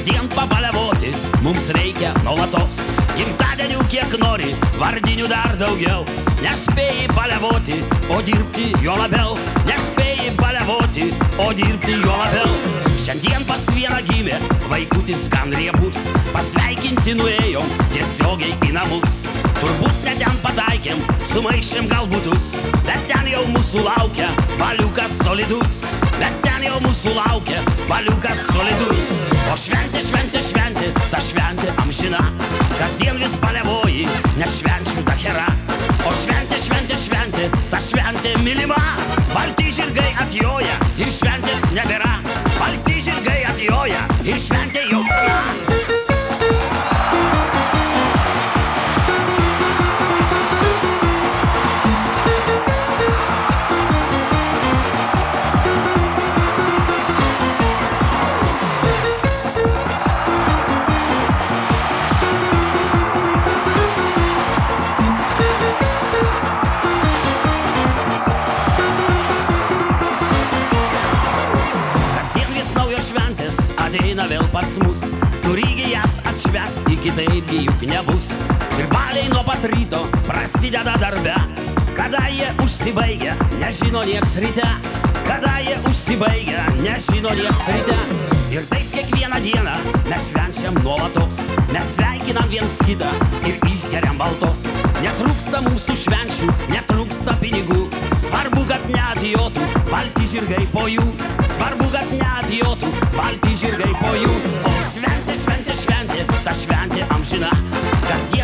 kasdien pabaliavoti mums reikia nuolatos. Gimtadienių kiek nori, vardinių dar daugiau. Nespėjai baliavoti, o dirbti jo labiau. Nespėjai baliavoti, o dirbti jo labiau. Šiandien pas vieną gimė vaikutis gan riebus. Pasveikinti nuėjom tiesiogiai į namus. Turbūt ne ten pataikėm, sumaišėm galbutus. Bet ten jau mūsų laukia baliukas solidus. Bet ten jau mūsų laukia baliukas solidus. O šventė, šventė, šventė, ta šventė amžina. Kasdien vis baliavoji, nes švenčių ta hera. O šventė, šventė, šventė, ta šventė mylima. Balti žirgai atjoja ir šventės nebėra. Balti žirgai atjoja ir šventė jau yra. Ateina vėl pas mus, turigi jas atšvęsti, kitaipgi juk nebus. Ir baliai nuo pat ryto prasideda darbe. Kada jie užsibaigia, nežino nieks ryte. Kada jie užsibaigia, nežino nieks ryte. Ir taip kiekvieną dieną mes švenčiam nuolatos. Mes sveikinam viens kitą ir išgeriam baltos. Netrūksta mums tų švenčių, netrūksta pinigų. Svarbu, kad neatjotų balti žirgai po jų. Svarbu, kad neatjotų balti žirgai po jų. O šventė, šventė, šventė, ta šventė amžina. Kas